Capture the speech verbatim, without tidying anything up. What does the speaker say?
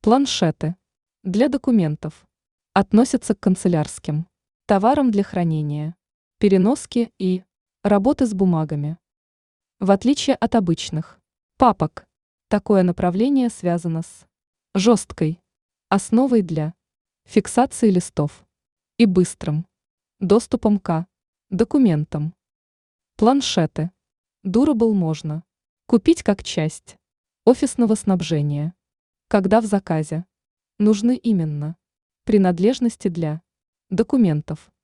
Планшеты для документов относятся к канцелярским товарам для хранения, переноски и работы с бумагами. В отличие от обычных папок, такое направление связано с жесткой основой для фиксации листов и быстрым доступом к документам. Планшеты Durable можно купить как часть офисного снабжения, когда в заказе нужны именно принадлежности для документов.